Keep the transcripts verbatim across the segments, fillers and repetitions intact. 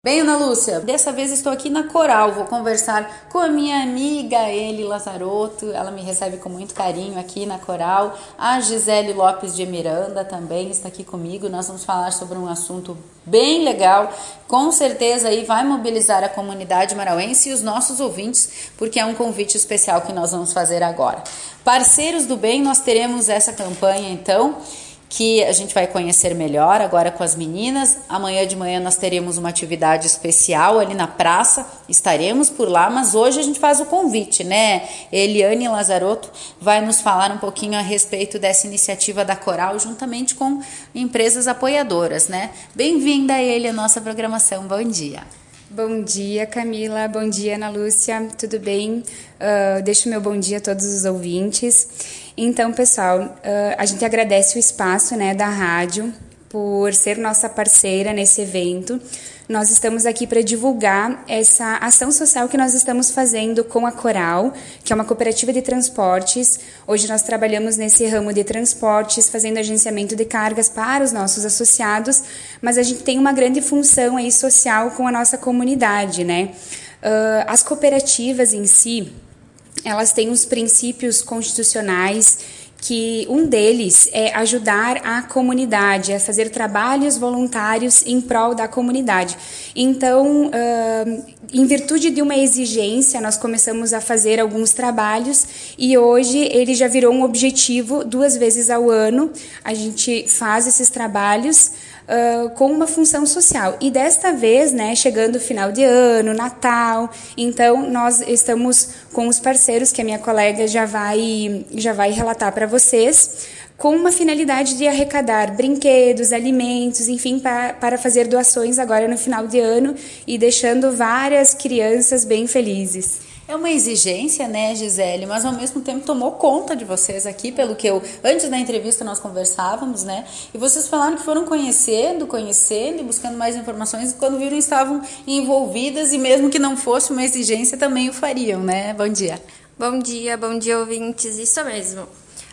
Bem, Ana Lúcia, dessa vez estou aqui na Coral, vou conversar com a minha amiga Eli Lazarotto, ela me recebe com muito carinho aqui na Coral, a Gisele Lopes de Miranda também está aqui comigo, nós vamos falar sobre um assunto bem legal, com certeza aí vai mobilizar a comunidade marauense e os nossos ouvintes, porque é um convite especial que nós vamos fazer agora. Parceiros do Bem, nós teremos essa campanha então, que a gente vai conhecer melhor agora com as meninas. Amanhã de manhã nós teremos uma atividade especial ali na praça, estaremos por lá, mas hoje a gente faz o convite, né? Eliane Lazarotto vai nos falar um pouquinho a respeito dessa iniciativa da Coral, juntamente com empresas apoiadoras, né? Bem-vinda, Eli, à nossa programação, bom dia. Bom dia, Camila, bom dia, Ana Lúcia, tudo bem? Uh, deixo meu bom dia a todos os ouvintes. Então, pessoal, uh, a gente agradece o espaço, né, da rádio por ser nossa parceira nesse evento. Nós estamos aqui para divulgar essa ação social que nós estamos fazendo com a Coral, que é uma cooperativa de transportes. Hoje nós trabalhamos nesse ramo de transportes, fazendo agenciamento de cargas para os nossos associados, mas a gente tem uma grande função aí social com a nossa comunidade, né? Uh, as cooperativas em si, elas têm os princípios constitucionais, que um deles é ajudar a comunidade, a fazer trabalhos voluntários em prol da comunidade. Então, uh, em virtude de uma exigência, nós começamos a fazer alguns trabalhos e hoje ele já virou um objetivo, duas vezes ao ano, a gente faz esses trabalhos Uh, com uma função social. E desta vez, né, chegando o final de ano, Natal, então nós estamos com os parceiros que a minha colega já vai, já vai relatar para vocês, com uma finalidade de arrecadar brinquedos, alimentos, enfim, pra, para fazer doações agora no final de ano e deixando várias crianças bem felizes. É uma exigência, né, Gisele, mas ao mesmo tempo tomou conta de vocês aqui, pelo que eu, antes da entrevista nós conversávamos, né, e vocês falaram que foram conhecendo, conhecendo e buscando mais informações, e quando viram estavam envolvidas e mesmo que não fosse uma exigência também o fariam, né? Bom dia. Bom dia, bom dia, ouvintes, isso mesmo.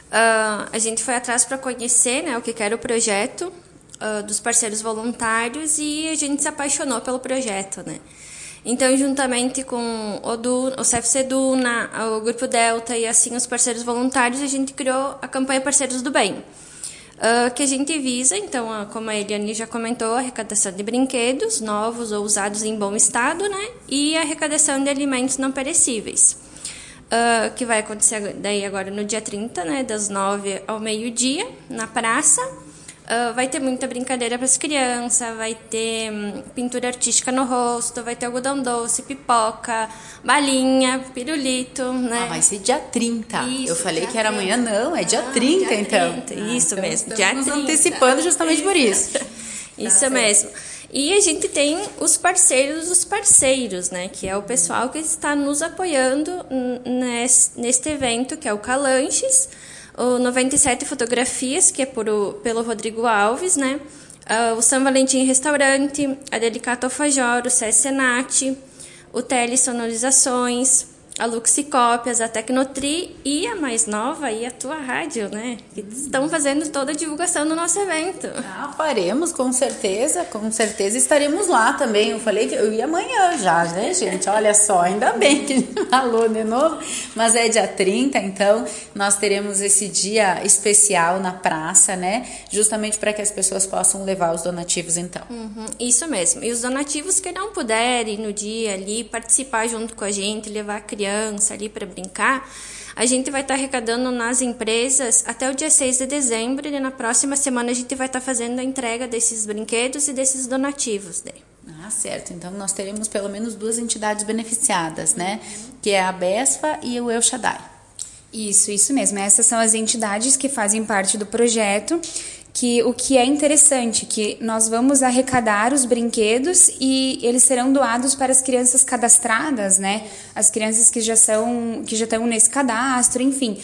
Uh, a gente foi atrás para conhecer, né, o que era o projeto uh, dos parceiros voluntários e a gente se apaixonou pelo projeto, né. Então, juntamente com o, Du, o C F C Duna, o Grupo Delta e assim os parceiros voluntários, a gente criou a campanha Parceiros do Bem, uh, que a gente visa, então, como a Eliane já comentou, a arrecadação de brinquedos novos ou usados em bom estado, né, e a arrecadação de alimentos não perecíveis, uh, que vai acontecer daí agora no dia trinta, né, das nove ao meio-dia, na praça. Uh, vai ter muita brincadeira para as crianças, vai ter hum, pintura artística no rosto, vai ter algodão doce, pipoca, balinha, pirulito, né? Ah, vai ser dia trinta. Isso, eu falei que dia era trinta. amanhã, não, é dia Não, trinta, dia então. trinta, Ah, isso então mesmo, estamos dia nos trinta. antecipando justamente por isso. Isso Tá mesmo. E a gente tem os parceiros dos parceiros, né? Que é o pessoal que está nos apoiando nesse, neste evento, que é o Calanches, o noventa e sete Fotografias, que é por o, pelo Rodrigo Alves, né? Uh, o São Valentim Restaurante, a Delicato Alfajor, o C S Senat, o Tele Sonorizações, a Luxicópias, a Tecnotri e a mais nova, e a tua rádio, né? Que estão fazendo toda a divulgação do nosso evento. Ah, faremos, com certeza, com certeza estaremos lá também. Eu falei que eu ia amanhã já, né, gente? Olha só, ainda bem que falou de novo, mas é dia trinta, então nós teremos esse dia especial na praça, né? Justamente para que as pessoas possam levar os donativos, então. Uhum, isso mesmo. E os donativos que não puderem no dia ali participar junto com a gente, levar a criança ali para brincar, a gente vai estar tá arrecadando nas empresas até o dia seis de dezembro e na próxima semana a gente vai estar tá fazendo a entrega desses brinquedos e desses donativos. Né? Ah, certo. Então nós teremos pelo menos duas entidades beneficiadas, né? Que é a BESFA e o El Shaddai. Isso, isso mesmo. Essas são as entidades que fazem parte do projeto. Que o que é interessante, que nós vamos arrecadar os brinquedos e eles serão doados para as crianças cadastradas, né? As crianças que já são, que já estão nesse cadastro, enfim.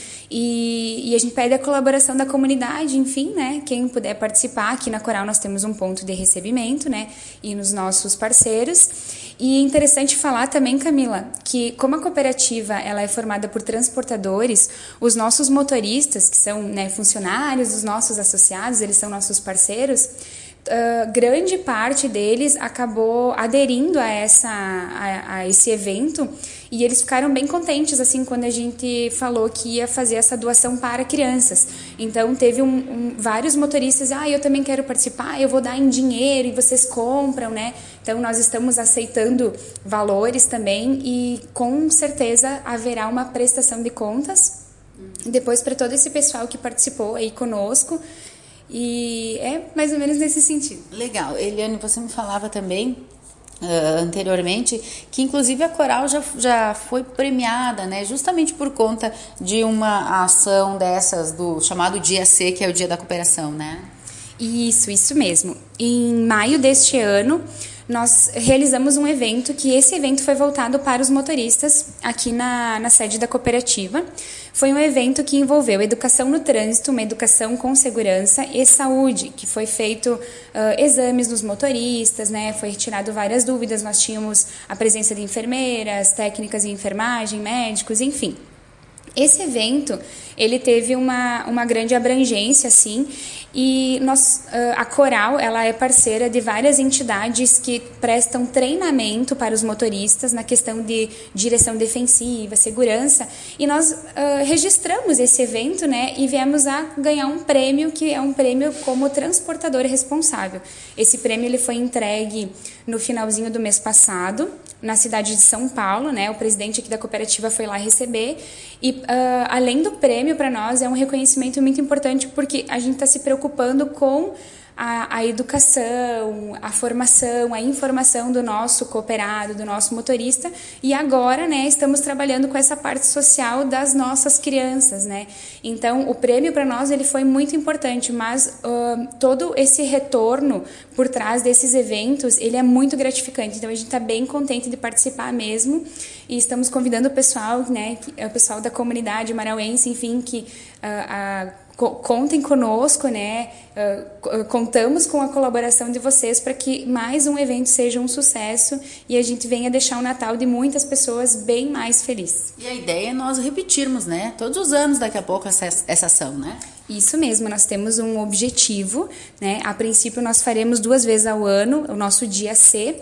E, e a gente pede a colaboração da comunidade, enfim, né? Quem puder participar, aqui na Coral nós temos um ponto de recebimento, né? E nos nossos parceiros. E é interessante falar também, Camila, que como a cooperativa ela é formada por transportadores, os nossos motoristas, que são, né, funcionários, os nossos associados, eles são nossos parceiros, Uh, grande parte deles acabou aderindo a, essa, a, a esse evento e eles ficaram bem contentes assim quando a gente falou que ia fazer essa doação para crianças. Então teve um, um, vários motoristas, ah, eu também quero participar, eu vou dar em dinheiro e vocês compram, né? Então nós estamos aceitando valores também e com certeza haverá uma prestação de contas depois para todo esse pessoal que participou aí conosco. E é mais ou menos nesse sentido. Legal. Eliane, você me falava também uh, anteriormente que inclusive a Coral já, já foi premiada, né? Justamente por conta de uma ação dessas do chamado Dia C, que é o Dia da Cooperação, né? Isso, isso mesmo. Em maio deste ano, nós realizamos um evento que esse evento foi voltado para os motoristas aqui na, na sede da cooperativa. Foi um evento que envolveu educação no trânsito, uma educação com segurança e saúde, que foi feito uh, exames dos motoristas, né? Foi retirado várias dúvidas, nós tínhamos a presença de enfermeiras, técnicas de enfermagem, médicos, enfim. Esse evento, ele teve uma, uma grande abrangência, assim, e nós, a Coral, ela é parceira de várias entidades que prestam treinamento para os motoristas na questão de direção defensiva, segurança, e nós uh, registramos esse evento, né, e viemos a ganhar um prêmio, que é um prêmio como transportador responsável. Esse prêmio ele foi entregue no finalzinho do mês passado, na cidade de São Paulo, né? O presidente aqui da cooperativa foi lá receber e uh, além do prêmio para nós é um reconhecimento muito importante porque a gente está se preocupando com a, a educação, a formação, a informação do nosso cooperado, do nosso motorista e agora, né, estamos trabalhando com essa parte social das nossas crianças, né? Então, o prêmio para nós ele foi muito importante, mas uh, todo esse retorno por trás desses eventos, ele é muito gratificante. Então, a gente está bem contente de participar mesmo e estamos convidando o pessoal, né, o pessoal da comunidade marauense, enfim, que uh, a contem conosco, né? Uh, contamos com a colaboração de vocês para que mais um evento seja um sucesso e a gente venha deixar o Natal de muitas pessoas bem mais feliz. E a ideia é nós repetirmos, né? Todos os anos daqui a pouco essa, essa ação, né? Isso mesmo, nós temos um objetivo, né? A princípio nós faremos duas vezes ao ano o nosso dia C.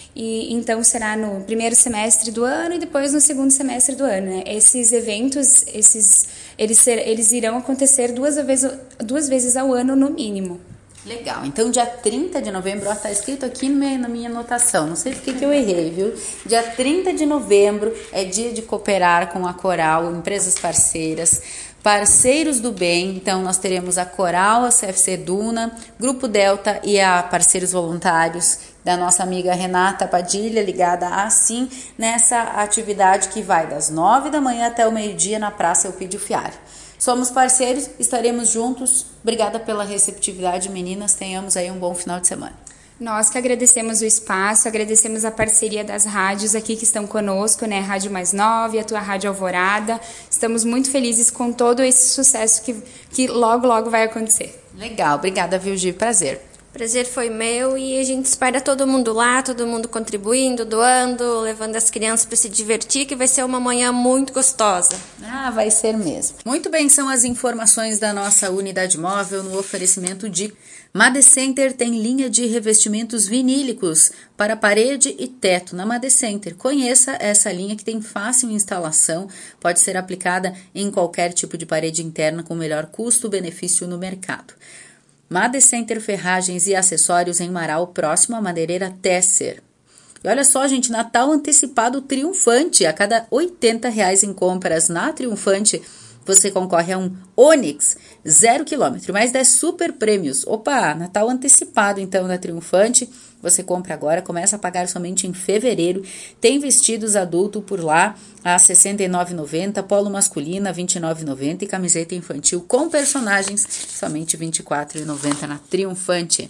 E então será no primeiro semestre do ano e depois no segundo semestre do ano, né? Esses eventos, esses, eles, ser, eles irão acontecer duas vezes, duas vezes ao ano no mínimo. Legal, então dia trinta de novembro, ó, tá escrito aqui na minha anotação, não sei por que eu errei, viu? Dia trinta de novembro é dia de cooperar com a Coral, empresas parceiras, parceiros do bem. Então nós teremos a Coral, a C F C Duna, Grupo Delta e a parceiros voluntários da nossa amiga Renata Padilha, ligada a Assim, nessa atividade que vai das nove da manhã até o meio-dia na Praça Elpidio Fiário. Somos parceiros, estaremos juntos. Obrigada pela receptividade, meninas. Tenhamos aí um bom final de semana. Nós que agradecemos o espaço, agradecemos a parceria das rádios aqui que estão conosco, né? Rádio Mais Nove, a tua Rádio Alvorada. Estamos muito felizes com todo esse sucesso que, que logo, logo vai acontecer. Legal, obrigada, Vilgi, prazer. Prazer foi meu e a gente espera todo mundo lá, todo mundo contribuindo, doando, levando as crianças para se divertir, que vai ser uma manhã muito gostosa. Ah, vai ser mesmo. Muito bem, são as informações da nossa unidade móvel no oferecimento de Made Center. Tem linha de revestimentos vinílicos para parede e teto na Made Center. Conheça essa linha que tem fácil instalação, pode ser aplicada em qualquer tipo de parede interna com melhor custo-benefício no mercado. Made Center Ferragens e Acessórios em Marau, próximo à madeireira Tesser. E olha só, gente, Natal antecipado triunfante. A cada oitenta reais em compras na Triunfante, você concorre a um Onix zero quilômetro, mais dez super prêmios. Opa, Natal antecipado então da Triunfante. Você compra agora, começa a pagar somente em fevereiro. Tem vestidos adulto por lá a sessenta e nove reais e noventa centavos, polo masculina vinte e nove reais e noventa centavos e camiseta infantil com personagens somente vinte e quatro reais e noventa centavos na Triunfante.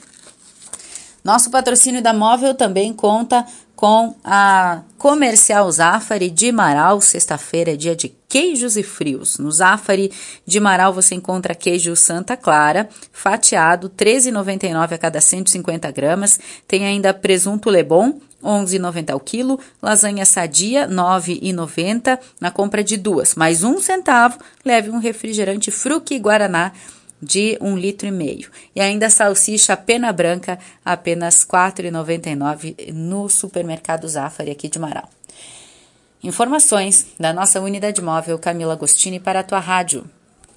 Nosso patrocínio da Móvel também conta com a Comercial Zafari de Marau. Sexta-feira é dia de queijos e frios. No Zafari de Marau você encontra queijo Santa Clara, fatiado, treze reais e noventa e nove centavos a cada cento e cinquenta gramas. Tem ainda presunto Lebon, onze reais e noventa centavos ao quilo. Lasanha Sadia, nove reais e noventa centavos na compra de duas. Mais um centavo, leve um refrigerante Fruc Guaraná de um litro e meio. E ainda salsicha pena branca, apenas quatro reais e noventa e nove centavos no supermercado Zafari aqui de Marau. Informações da nossa unidade móvel Camila Agostini para a tua rádio.